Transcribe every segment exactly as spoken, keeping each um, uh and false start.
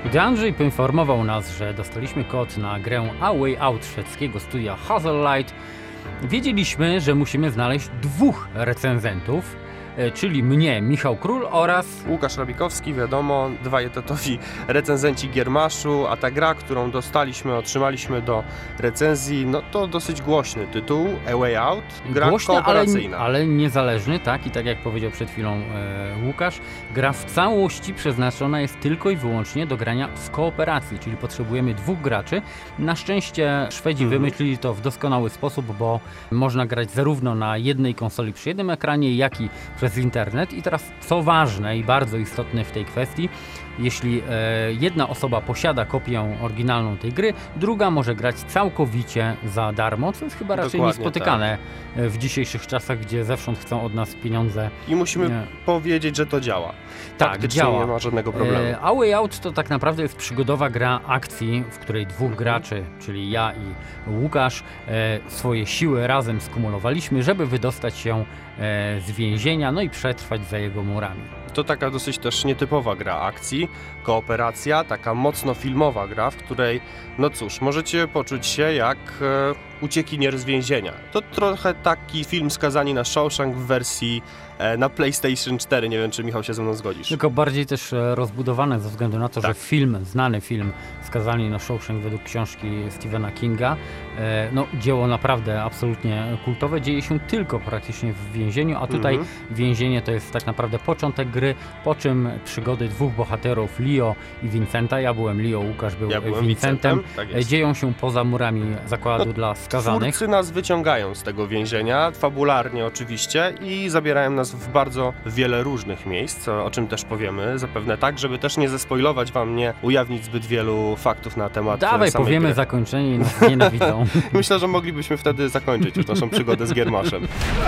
Gdy Andrzej poinformował nas, że dostaliśmy kod na grę A Way Out szwedzkiego studia Hazelight, wiedzieliśmy, że musimy znaleźć dwóch recenzentów, czyli mnie, Michał Król oraz Łukasz Rabikowski, wiadomo, dwaj etatowi recenzenci Giermaszu, a ta gra, którą dostaliśmy, otrzymaliśmy do recenzji, no to dosyć głośny tytuł, A Way Out, gra głośny, kooperacyjna. Ale, ale niezależny, tak? I tak jak powiedział przed chwilą e, Łukasz, gra w całości przeznaczona jest tylko i wyłącznie do grania w kooperacji, czyli potrzebujemy dwóch graczy. Na szczęście Szwedzi mhm. wymyślili to w doskonały sposób, bo można grać zarówno na jednej konsoli przy jednym ekranie, jak i przez internet. I teraz co ważne i bardzo istotne w tej kwestii, jeśli e, jedna osoba posiada kopię oryginalną tej gry, druga może grać całkowicie za darmo, co jest chyba raczej Dokładnie niespotykane tak. w dzisiejszych czasach, gdzie zewsząd chcą od nas pieniądze. I musimy nie. powiedzieć, że to działa. Tak, działa. Nie ma żadnego problemu. E, A Way Out to tak naprawdę jest przygodowa gra akcji, w której dwóch graczy, czyli ja i Łukasz, e, swoje siły razem skumulowaliśmy, żeby wydostać się e, z więzienia, no i przetrwać za jego murami. To taka dosyć też nietypowa gra akcji, kooperacja, taka mocno filmowa gra, w której, no cóż, możecie poczuć się jak e, uciekinier z więzienia. To trochę taki film Skazani na Shawshank w wersji e, na PlayStation cztery. Nie wiem, czy Michał się ze mną zgodzisz. Tylko bardziej też e, rozbudowane ze względu na to, tak. że film, znany film Skazani na Shawshank według książki Stephena Kinga, e, no dzieło naprawdę absolutnie kultowe, dzieje się tylko praktycznie w więzieniu, a tutaj mhm. więzienie to jest tak naprawdę początek gry, po czym przygody dwóch bohaterów, Leo i Vincenta, ja byłem Leo, Łukasz był ja byłem Vincentem, Vincentem tak dzieją się poza murami zakładu no, dla skazanych. Twórcy nas wyciągają z tego więzienia, fabularnie oczywiście, i zabierają nas w bardzo wiele różnych miejsc, o czym też powiemy, zapewne tak, żeby też nie zespoilować wam, nie ujawnić zbyt wielu faktów na temat Dawaj, samej powiemy gry. zakończenie i nas nienawidzą. Myślę, że moglibyśmy wtedy zakończyć już naszą przygodę z Giermaszem.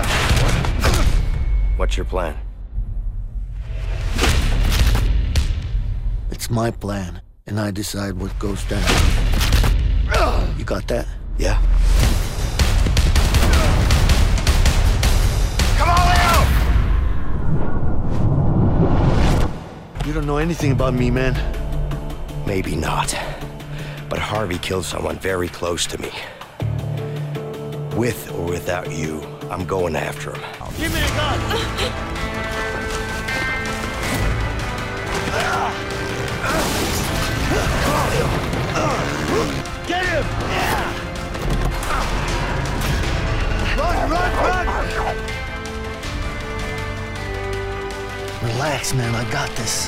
What's your plan? It's my plan, and I decide what goes down. You got that? Yeah. Come on, Leo! You don't know anything about me, man. Maybe not. But Harvey killed someone very close to me. With or without you, I'm going after him. Give me a gun! Get him! Yeah! Run, run, run! Relax, man. I got this.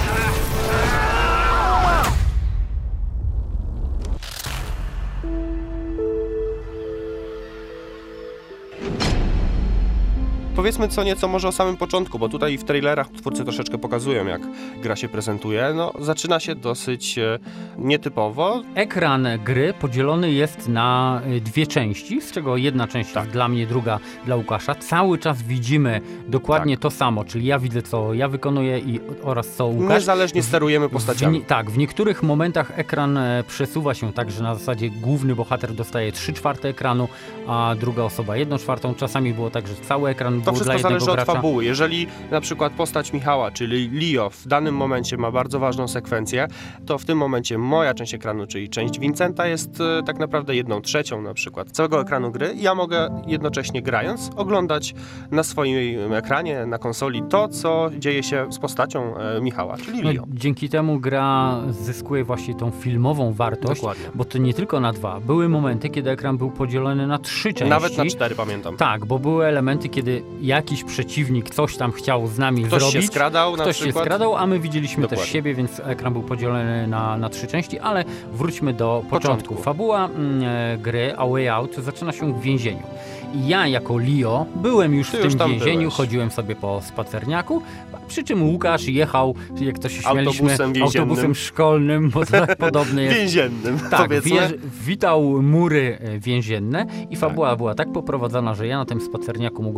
Powiedzmy co nieco może o samym początku, bo tutaj w trailerach twórcy troszeczkę pokazują, jak gra się prezentuje. No, zaczyna się dosyć e, nietypowo. Ekran gry podzielony jest na dwie części, z czego jedna część tak. jest dla mnie, druga dla Łukasza. Cały czas widzimy dokładnie tak. to samo, czyli ja widzę, co ja wykonuję i, oraz co Łukasz. Niezależnie sterujemy postaciami. W, tak, w niektórych momentach ekran e, przesuwa się tak, że na zasadzie główny bohater dostaje trzy czwarte ekranu, a druga osoba jedną czwartą. Czasami było tak, że cały ekran To był wszystko dla jednego zależy gracza. od fabuły. Jeżeli na przykład postać Michała, czyli Leo, w danym momencie ma bardzo ważną sekwencję, to w tym momencie moja część ekranu, czyli część Vincenta, jest e, tak naprawdę jedną trzecią na przykład całego ekranu gry. Ja mogę jednocześnie grając oglądać na swoim ekranie, na konsoli to, co dzieje się z postacią e, Michała, czyli Leo. No, dzięki temu gra zyskuje właśnie tą filmową wartość, Dokładnie. bo to nie tylko na dwa. Były momenty, kiedy ekran był podzielony na trzy części. Nawet na cztery, pamiętam. Tak, bo były elementy, kiedy jakiś przeciwnik coś tam chciał z nami Ktoś zrobić. się skradał na Ktoś przykład. się skradał, a my widzieliśmy Dokładnie. też siebie, więc ekran był podzielony na, na trzy części, ale wróćmy do początku. Początku. Fabuła mm, gry A Way Out zaczyna się w więzieniu. I ja jako Leo byłem już Ty w już tym tam więzieniu, byłeś. chodziłem sobie po spacerniaku, przy czym Łukasz jechał, jak to się śmialiśmy, Autobusem więziennym. autobusem szkolnym, bo to podobny jest. Więziennym, Tak, powiedzmy. wjeżdż- witał mury e, więzienne i fabuła była tak poprowadzona, że ja na tym spacerniaku mogłem obserwować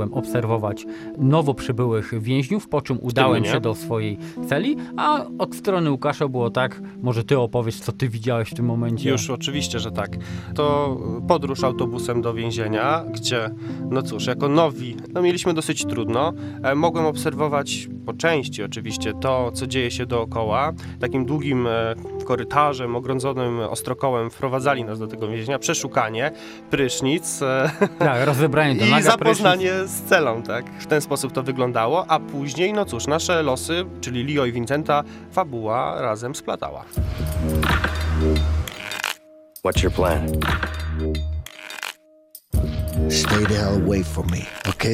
obserwować nowo przybyłych więźniów, po czym udałem mnie. się do swojej celi, a od strony Łukasza było tak, może ty opowiesz, co ty widziałeś w tym momencie. Już oczywiście, że tak. To podróż autobusem do więzienia, gdzie, no cóż, jako nowi, no mieliśmy dosyć trudno. E, mogłem obserwować po części oczywiście to, co dzieje się dookoła. Takim długim e, korytarzem, ogrodzzonym ostrokołem wprowadzali nas do tego więzienia, przeszukanie, prysznic e, Tak, rozebranie do i naga, zapoznanie z celą, tak? W ten sposób to wyglądało, a później, no cóż, nasze losy, czyli Leo i Vincenta, fabuła razem splatała. What's your plan? Stay the hell away from me, okay?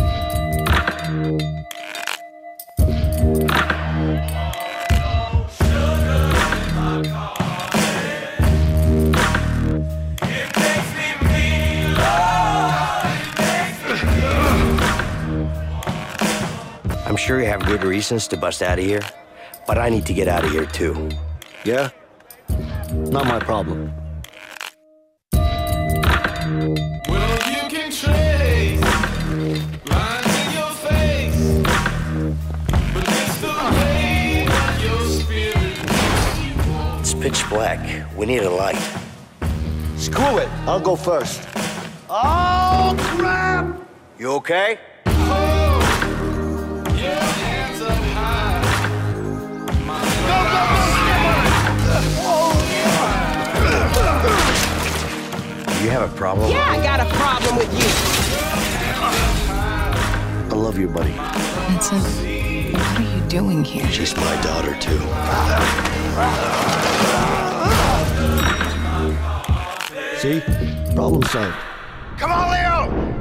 I'm sure you have good reasons to bust out of here, but I need to get out of here too. Yeah? Not my problem. Well, you can trace lines in your face, but it's the way that your spirit makes you want. It's pitch black. We need a light. Screw it! I'll go first. Oh, crap! You okay? Your hands up high. You have a problem? Yeah, I got a problem with you. I love you, buddy. Vincent, what are you doing here? She's my daughter too. See? Problem solved. Come on, Leo!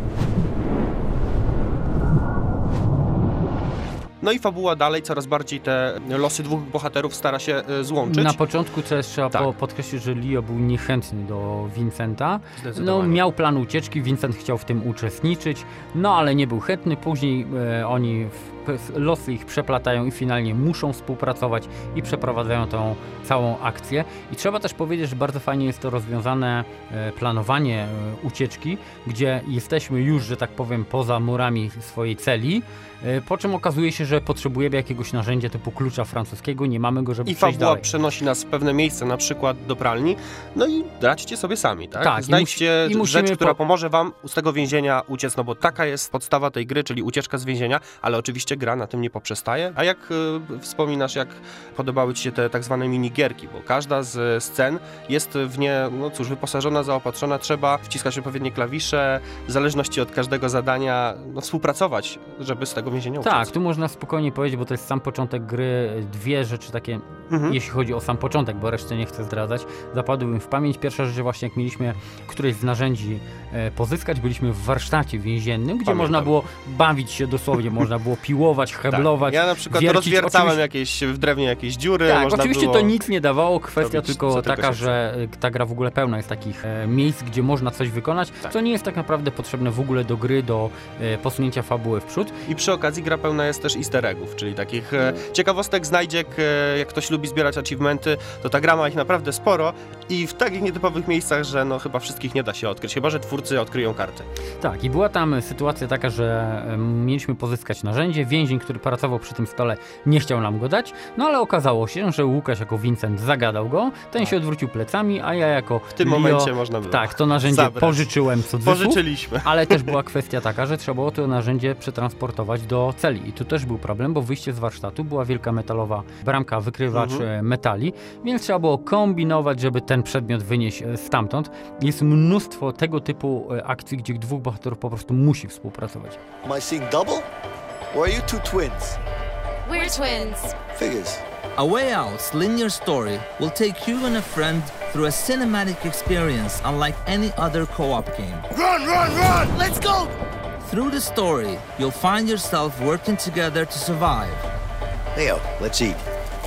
No i fabuła dalej coraz bardziej te losy dwóch bohaterów stara się e, złączyć. Na początku też trzeba Tak. po, podkreślić, że Leo był niechętny do Vincenta. No, Zdecydowanie. miał plan ucieczki, Vincent chciał w tym uczestniczyć, no ale nie był chętny. Później e, oni, w, losy ich przeplatają i finalnie muszą współpracować i przeprowadzają tą całą akcję. I trzeba też powiedzieć, że bardzo fajnie jest to rozwiązane e, planowanie e, ucieczki, gdzie jesteśmy już, że tak powiem, poza murami swojej celi, e, po czym okazuje się, że potrzebujemy jakiegoś narzędzia typu klucza francuskiego, nie mamy go, żeby I przejść fabuła dalej. przenosi nas w pewne miejsce, na przykład do pralni, no i radźcie sobie sami, tak? Tak, i Znajdźcie musi- i musimy rzecz, która po- pomoże wam z tego więzienia uciec, no bo taka jest podstawa tej gry, czyli ucieczka z więzienia, ale oczywiście gra na tym nie poprzestaje. A jak y, wspominasz, jak podobały ci się te tak zwane minigierki, bo każda z scen jest w nie, no cóż, wyposażona, zaopatrzona, trzeba wciskać odpowiednie klawisze, w zależności od każdego zadania, no, współpracować, żeby z tego więzienia uciec. Tak, tu można spokojnie powiedzieć, bo to jest sam początek gry, dwie rzeczy takie, Mhm. jeśli chodzi o sam początek, bo resztę nie chcę zdradzać, zapadły mi w pamięć. Pierwsza rzecz, właśnie jak mieliśmy któreś z narzędzi e, pozyskać, byliśmy w warsztacie więziennym, gdzie Pamiętam. można było bawić się dosłownie, można było piłować, heblować, Tak. Ja na przykład wiercić. rozwiercałem Oczywiście- jakieś w drewnie jakieś dziury. Tak, można oczywiście było... to nic nie dawało, kwestia robić, tylko co tylko taka, się że e, ta gra w ogóle pełna jest takich e, miejsc, gdzie można coś wykonać, Tak. co nie jest tak naprawdę potrzebne w ogóle do gry, do e, posunięcia fabuły w przód. I przy okazji gra pełna jest też easter eggów, czyli takich e, ciekawostek, znajdziek, e, jak ktoś lubi zbierać achievementy, to ta gra ma ich naprawdę sporo i w takich nietypowych miejscach, że no chyba wszystkich nie da się odkryć, chyba że twórcy odkryją karty. Tak, i była tam sytuacja taka, że em, mieliśmy pozyskać narzędzie, więzień, który pracował przy tym stole, nie chciał nam go dać, no ale okazało się, że Łukasz jako Vincent zagadał go, ten się odwrócił plecami, a ja jako W tym Leo, momencie można było tak, to narzędzie zabrać. pożyczyłem cudzysłów, Pożyczyliśmy. ale też była kwestia taka, że trzeba było to narzędzie przetransportować do celi i tu też był problem, bo wyjście z warsztatu była wielka metalowa bramka, wykrywacz Mhm. e, metali, więc trzeba było kombinować, żeby ten przedmiot wynieść e, stamtąd. Jest mnóstwo tego typu e, akcji, gdzie dwóch bohaterów po prostu musi współpracować. Am I seeing double? Or are you two twins? We're twins. Figures. A Way Out's linear story will take you and a friend through a cinematic experience unlike any other co-op game. Run, run, run! Let's go! Through the story, you'll find yourself working together to survive, Leo, let's eat.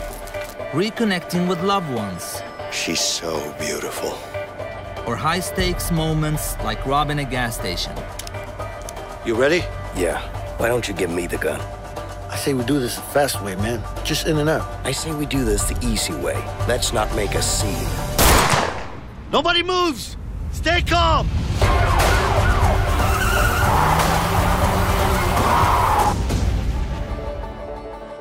reconnecting with loved ones, She's so beautiful. or high-stakes moments like robbing a gas station. You ready? Yeah. Why don't you give me the gun? I say we do this the fast way, man. Just in and out. I say we do this the easy way. Let's not make a scene. Nobody moves! Stay calm!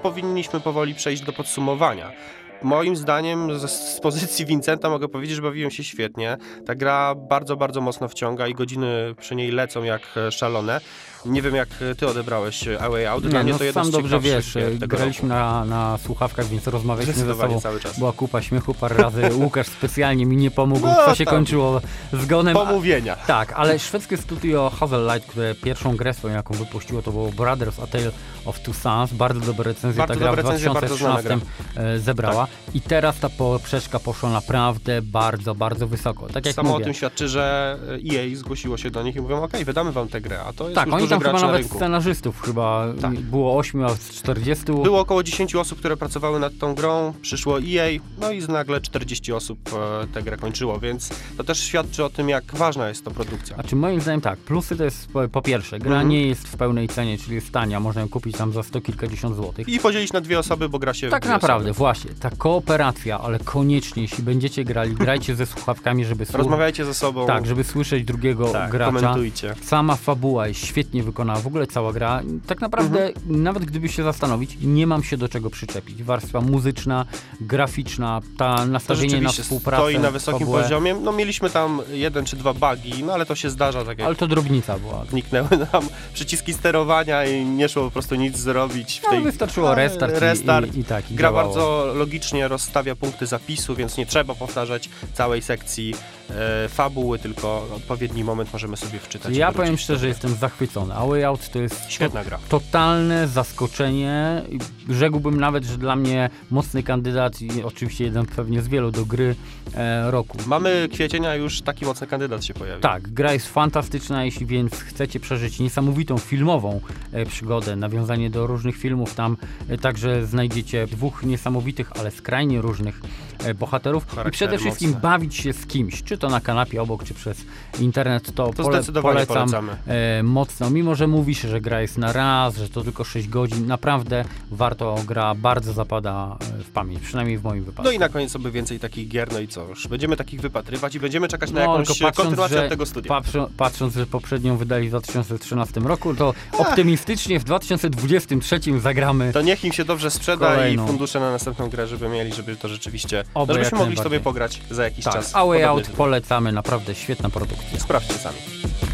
powinniśmy powoli przejść do podsumowania. Moim zdaniem z, z pozycji Vincenta mogę powiedzieć, że bawiłem się świetnie. Ta gra bardzo, bardzo mocno wciąga i godziny przy niej lecą jak e, szalone. Nie wiem, jak ty odebrałeś A Way Out. Dla Nie, mnie no to jedno sam z dobrze ciekawszych wiesz, gier tego graliśmy roku. na, na słuchawkach, więc rozmawialiśmy ze Zdecydowanie sobą. cały czas. Była kupa śmiechu parę razy. Łukasz specjalnie mi nie pomógł, No, co się tam. kończyło zgonem. Pomówienia. Tak, ale szwedzkie studio Hazel Light, które pierwszą grę swoją, jaką wypuściło, to było Brothers A Tale of Two Sons. Bardzo dobre recenzje. Bardzo Ta gra w dobre recenzje, dwa bardzo tysiące znana trzynastym e, zebrała. I teraz ta poprzeczka poszła naprawdę bardzo, bardzo wysoko. Tak jak Samo mówię. o tym świadczy, że E A zgłosiło się do nich i mówią, okej, wydamy wam tę grę, a to jest Tak, już oni duży tam gracz chyba na nawet rynku. scenarzystów chyba Tak. było ośmiu, a z czterdziestu. Było około dziesięć osób, które pracowały nad tą grą, przyszło E A, no i nagle czterdzieści osób e, tę grę kończyło, więc to też świadczy o tym, jak ważna jest to produkcja. A czy moim zdaniem tak, plusy to jest po, po pierwsze, gra Mhm. nie jest w pełnej cenie, czyli jest tania, można ją kupić tam za sto kilkadziesiąt złotych. I podzielić na dwie osoby, bo gra się w Tak dwie naprawdę, osoby. właśnie, ta kooperacja, ale koniecznie, jeśli będziecie grali, grajcie ze słuchawkami, żeby słuchać. Rozmawiajcie ze sobą, Tak, żeby słyszeć drugiego tak, gracza. komentujcie. Sama fabuła jest świetnie wykonana, w ogóle cała gra. Tak naprawdę, Mhm. nawet gdyby się zastanowić, nie mam się do czego przyczepić. Warstwa muzyczna, graficzna, ta To nastawienie na rzeczywiście współpracę. stoi na wysokim fabułę, poziomie. No mieliśmy tam jeden czy dwa bugi, no ale to się zdarza, tak jak Ale to drobnica była. zniknęły nam przyciski sterowania i nie szło po prostu nic zrobić w No, tej... wystarczyło Ale restart, i- restart. I, i tak. I Gra działało. bardzo logicznie rozstawia punkty zapisu, więc nie trzeba powtarzać całej sekcji e, fabuły, tylko odpowiedni moment możemy sobie wczytać. i Ja wrócić. powiem szczerze, jestem zachwycony. A Way Out to jest Świetna gra. totalne zaskoczenie. Rzekłbym nawet, że dla mnie mocny kandydat i oczywiście jeden pewnie z wielu do gry e, roku. Mamy kwiecień, a już taki mocny kandydat się pojawił. Tak, gra jest fantastyczna, jeśli więc chcecie przeżyć niesamowitą filmową e, przygodę, nawiązanie do różnych filmów, tam e, także znajdziecie dwóch niesamowitych, ale skrajnie różnych e, bohaterów i Charaktery przede wszystkim mocne. bawić się z kimś, czy to na kanapie obok, czy przez internet, to, To pole, zdecydowanie polecam polecamy. e, mocno, mimo że mówi się, że gra jest na raz, że to tylko sześć godzin, naprawdę warto, gra bardzo zapada e, w pamięć, przynajmniej w moim wypadku. No i na koniec sobie więcej takich gier, no i co już, będziemy takich wypatrywać i będziemy czekać na No, jakąś tylko patrząc, kontynuację że, od tego studia. patrzą- patrząc, że poprzednią wydali w dwa tysiące trzynastym roku, to optymistycznie w dwa tysiące dwudziestym trzecim zagramy. To niech im się dobrze sprzeda Kolejną. i fundusze na następną grę, żeby mieli, żeby to rzeczywiście, Oby no jak żebyśmy mogli najbardziej. sobie pograć za jakiś Tak, czas. A Way Podobny Out tytuł. polecamy, naprawdę świetna produkcja. Sprawdźcie sami.